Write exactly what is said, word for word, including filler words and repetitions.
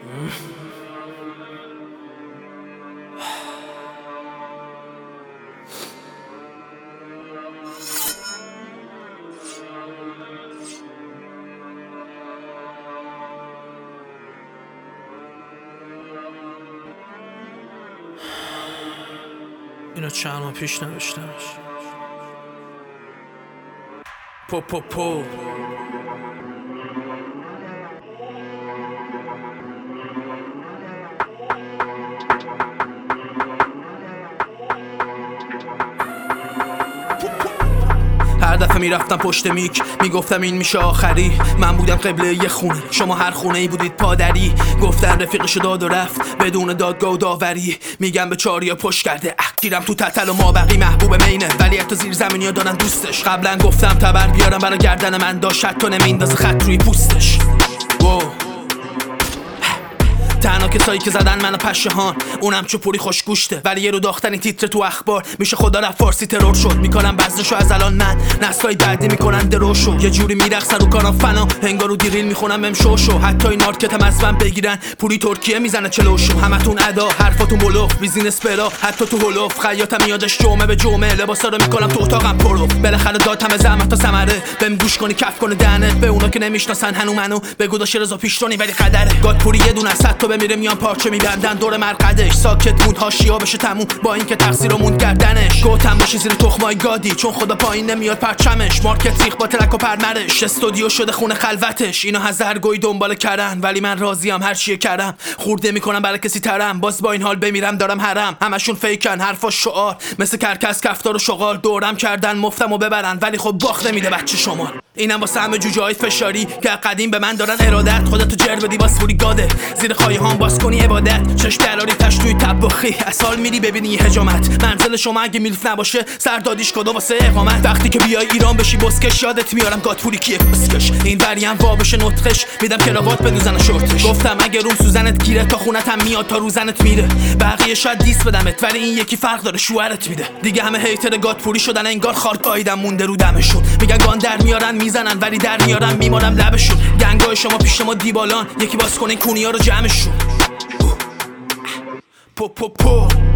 اینو چند ماه پیش نوشتمش. پو پو پو هر دفعه میرفتم پشت میک میگفتم این میشه آخری. من بودم قبله یه خونه، شما هر خونه ای بودید پادری. گفتن رفیقشو داد و رفت بدون دادگاه و داوری. میگم به چاریا پشت کرده گیرم تو تتل و ما بقی محبوب مینه، ولی حتی زیر زمینیا دارن دوستش. قبلا گفتم تبر بیارم برا گردن من، داشت حتی نمیندازه خط روی پوستش. واو تنها کسایی که زدن منو پشهان، اونم چوپوری خوشگوشته، ولی یه رو داختن این تیتر تو اخبار میشه خدا رفت فارسی ترور شد. میکنم بزنشو از الان من، نسلای بعدی میکنن دروشو. یه جوری میرقصن رو کارم فنا، انگارو دیریل میخونم امشوشو. حتی این مارکتم از من بگیرن پولی ترکیه میزنه چلوشو. همتون ادا حرفاتون بلوف، بیزینس برا حتی تو هلوف. خیاطم میادش جمعه به جمعه، لباسا رو میکنم تو اتاقم پرو. بالاخره دادم زحمت تا ثمره، بهم گوش کنی کف کنه دهنت. به اونا که نمیشناسن هنو منو بگو داش رضا پیشرونی، ولی قدره گادپوری یه دونه صد تا بمیره میان پارچه میبندن دور مرقدش. ساکت موند حاشیه بشه تموم با اینکه تقصیر موند کردنش. گوتم باشی زیر تخمای گادی چون خدا پایین نمیاد پرچمش. مارکت ریخ با تلک و پرمرش، استودیو شده خونه خلوتش. اینا هزارگوی دنبال کردن ولی من راضیم هر چیه کردم. خورده میکنم برای کسی ترم، باز با این حال بمیرم دارم حرم. همشون فیکن حرفا شعار مثل کرکس کفتار و شغال. دورم کردن مفتمو ببرن ولی خب باخت نمیده بچه شما. اینم واسه همه جوجه های فشاری که قدیم به من دارن ارادت. خودتو جر بدی باز فوری گاده، زیر خواهی هام باز کنی عبادت. چشم دراری تش توی طباخی، اصال میری ببینی یه حجامت. منزل شما اگه میلف نباشه سردادیش کدو واسه اقامت. وقتی که بیای ایران بشی بسکش یادت میارم گادپوری کیه بسکش. این وریم وا بشه نطقش میدم کراوات بدوزن شورتش. گفتم اگه روم سوزنت گیره تا خونتم میاد تا روزنت میره. بقیه شاید دیس بدمت ولی این یکی فرق داره شوهرت میده. دیگه همه هیتر گادپوری شدن انگار خارت آیدم مونده رو دمشون. میگن گان در میارن میزنن ولی در میارن میمارم لبشون. گنگای شما پیش ما دیبالان، یکی باز کنه کونیا رو جمعشون. پو پو پو